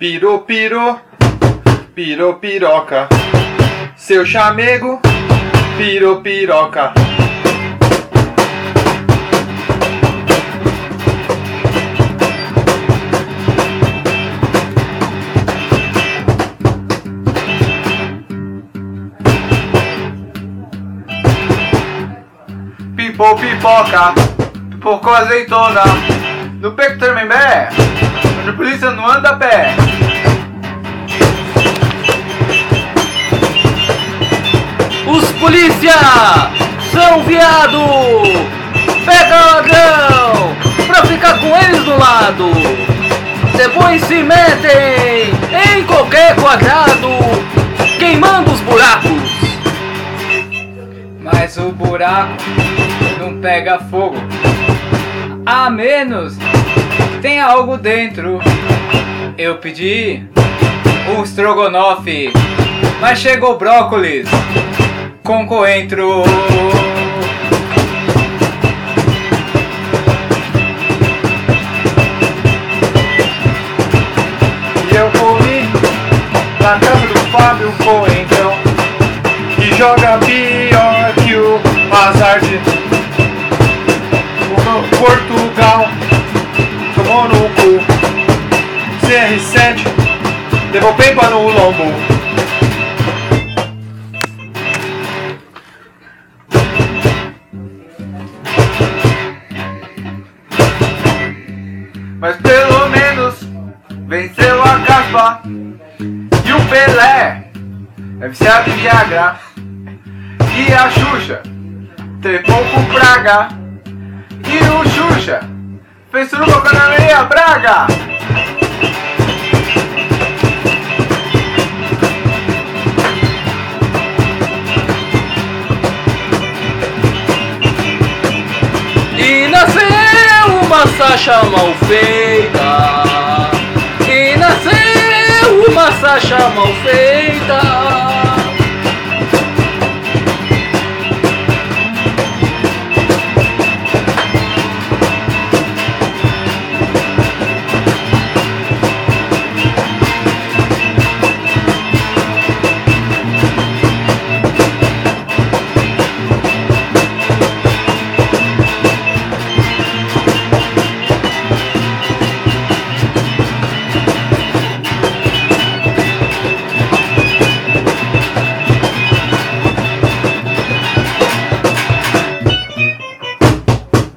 Piroca. Seu chamego, piroca. Pipoca, pipocou azeitona, no peito Tremembé, onde a polícia não anda a pé. Os polícia são viado, pega ladrão pra ficar com eles do lado, depois se metem em qualquer quadrado, queimando os buracos. Mas o buraco não pega fogo, a menos tenha algo dentro. Eu pedi um estrogonofe, mas chegou brócolis com coentro. E eu comi na casa do Fábio Coentrão, que joga pior que o Hazard. O Portugal tomou no cu. CR7 levou pemba no lombo. Mas pelo menos venceu a caspa. E o Pelé é viciado em Viagra. E a Xuxa trepou com Praga. E o Xuxa fez suruba com a Ana Maria Braga. E nasceu uma Sasha mal feita. E nasceu uma Sasha mal feita.